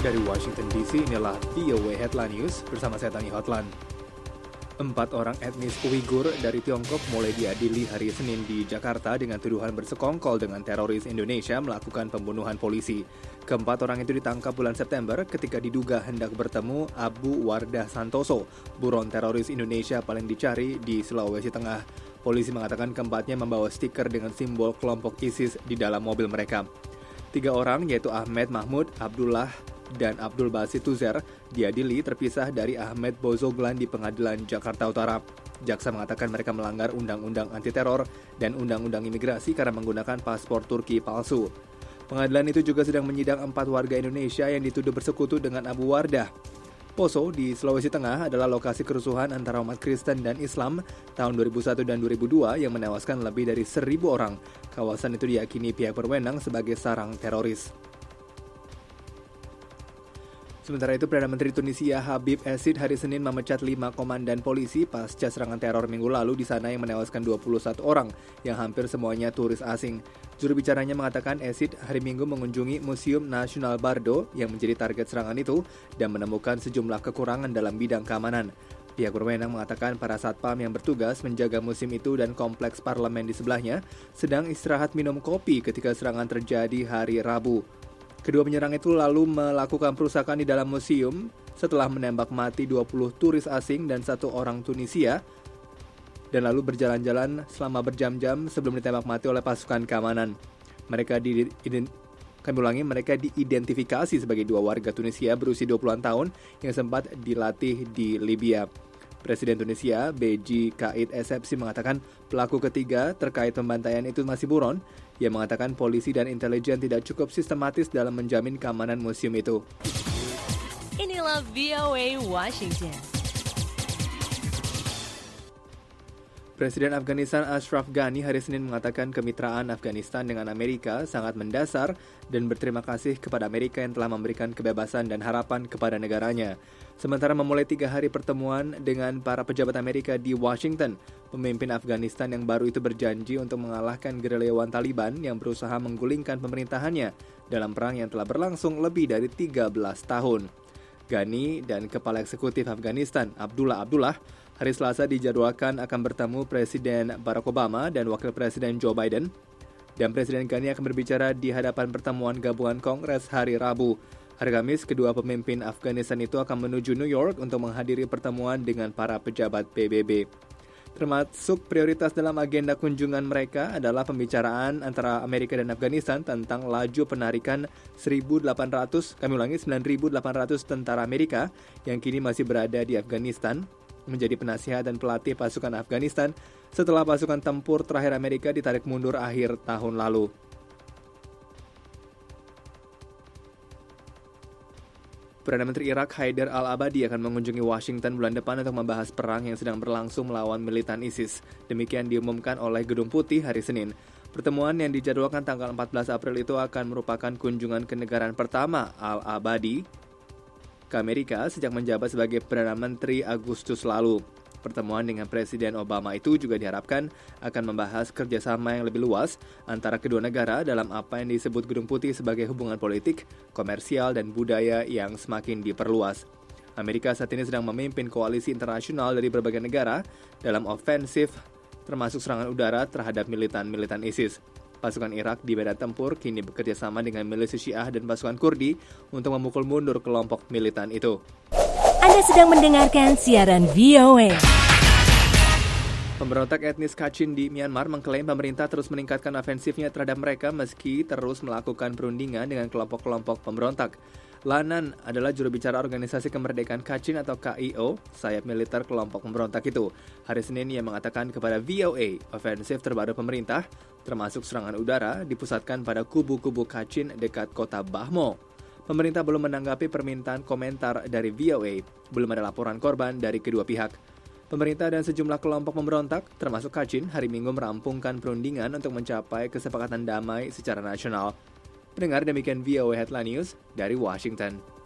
Dari Washington DC, inilah VOA Headline News bersama saya Tani Hotlan. 4 orang etnis Uighur dari Tiongkok mulai diadili hari Senin di Jakarta dengan tuduhan bersekongkol dengan teroris Indonesia melakukan pembunuhan polisi. Keempat orang itu ditangkap bulan September ketika diduga hendak bertemu Abu Wardah Santoso, buron teroris Indonesia paling dicari di Sulawesi Tengah. Polisi mengatakan keempatnya membawa stiker dengan simbol kelompok ISIS di dalam mobil mereka. 3 orang yaitu Ahmed Mahmud, Abdullah, dan Abdul Basit Tuzer diadili terpisah dari Ahmed Bozoglan di Pengadilan Jakarta Utara. Jaksa mengatakan mereka melanggar Undang-Undang Anti-Teror dan Undang-Undang Imigrasi karena menggunakan paspor Turki palsu. Pengadilan itu juga sedang menyidang 4 warga Indonesia yang dituduh bersekutu dengan Abu Wardah. Poso di Sulawesi Tengah adalah lokasi kerusuhan antara umat Kristen dan Islam tahun 2001 dan 2002 yang menewaskan lebih dari 1.000 orang. Kawasan itu diyakini pihak berwenang sebagai sarang teroris. Sementara itu, Perdana Menteri Tunisia Habib Essid hari Senin memecat 5 komandan polisi pasca serangan teror minggu lalu di sana yang menewaskan 21 orang, yang hampir semuanya turis asing. Juru bicaranya mengatakan Essid hari Minggu mengunjungi Museum Nasional Bardo yang menjadi target serangan itu dan menemukan sejumlah kekurangan dalam bidang keamanan. Pihak berwenang mengatakan para satpam yang bertugas menjaga museum itu dan kompleks parlemen di sebelahnya sedang istirahat minum kopi ketika serangan terjadi hari Rabu. Kedua penyerang itu lalu melakukan perusakan di dalam museum setelah menembak mati 20 turis asing dan 1 orang Tunisia dan lalu berjalan-jalan selama berjam-jam sebelum ditembak mati oleh pasukan keamanan. Mereka diidentifikasi sebagai 2 warga Tunisia berusia 20-an tahun yang sempat dilatih di Libya. Presiden Tunisia, Beji Caid Essebsi mengatakan pelaku ketiga terkait pembantaian itu masih buron. Ia mengatakan polisi dan intelijen tidak cukup sistematis dalam menjamin keamanan museum itu. Inilah VOA Washington. Presiden Afghanistan Ashraf Ghani hari Senin mengatakan kemitraan Afghanistan dengan Amerika sangat mendasar dan berterima kasih kepada Amerika yang telah memberikan kebebasan dan harapan kepada negaranya. Sementara memulai 3 hari pertemuan dengan para pejabat Amerika di Washington, pemimpin Afghanistan yang baru itu berjanji untuk mengalahkan gerilyawan Taliban yang berusaha menggulingkan pemerintahannya dalam perang yang telah berlangsung lebih dari 13 tahun. Ghani dan Kepala Eksekutif Afghanistan Abdullah hari Selasa dijadwalkan akan bertemu Presiden Barack Obama dan Wakil Presiden Joe Biden. Dan Presiden Ghani akan berbicara di hadapan pertemuan gabungan Kongres hari Rabu. Hari Kamis, kedua pemimpin Afghanistan itu akan menuju New York untuk menghadiri pertemuan dengan para pejabat PBB. Termasuk prioritas dalam agenda kunjungan mereka adalah pembicaraan antara Amerika dan Afghanistan tentang laju penarikan 9.800 tentara Amerika yang kini masih berada di Afghanistan menjadi penasihat dan pelatih pasukan Afghanistan setelah pasukan tempur terakhir Amerika ditarik mundur akhir tahun lalu. Perdana Menteri Irak Haider al-Abadi akan mengunjungi Washington bulan depan untuk membahas perang yang sedang berlangsung melawan militan ISIS. Demikian diumumkan oleh Gedung Putih hari Senin. Pertemuan yang dijadwalkan tanggal 14 April itu akan merupakan kunjungan kenegaraan pertama al-Abadi ke Amerika sejak menjabat sebagai Perdana Menteri Agustus lalu. Pertemuan dengan Presiden Obama itu juga diharapkan akan membahas kerjasama yang lebih luas antara kedua negara dalam apa yang disebut Gedung Putih sebagai hubungan politik, komersial, dan budaya yang semakin diperluas. Amerika saat ini sedang memimpin koalisi internasional dari berbagai negara dalam ofensif termasuk serangan udara terhadap militan ISIS. Pasukan Irak di medan tempur kini bekerja sama dengan milisi Syiah dan pasukan Kurdi untuk memukul mundur kelompok militan itu. Anda sedang mendengarkan siaran VOA. Pemberontak etnis Kachin di Myanmar mengklaim pemerintah terus meningkatkan ofensifnya terhadap mereka meski terus melakukan perundingan dengan kelompok-kelompok pemberontak. Lanan adalah juru bicara Organisasi Kemerdekaan Kachin atau KIO, sayap militer kelompok pemberontak itu. Hari Senin ia mengatakan kepada VOA, ofensif terbaru pemerintah, termasuk serangan udara, dipusatkan pada kubu-kubu Kachin dekat kota Bahmo. Pemerintah belum menanggapi permintaan komentar dari VOA. Belum ada laporan korban dari kedua pihak. Pemerintah dan sejumlah kelompok pemberontak, termasuk Kachin, hari Minggu merampungkan perundingan untuk mencapai kesepakatan damai secara nasional. Pendengar, demikian VOA Headline News dari Washington.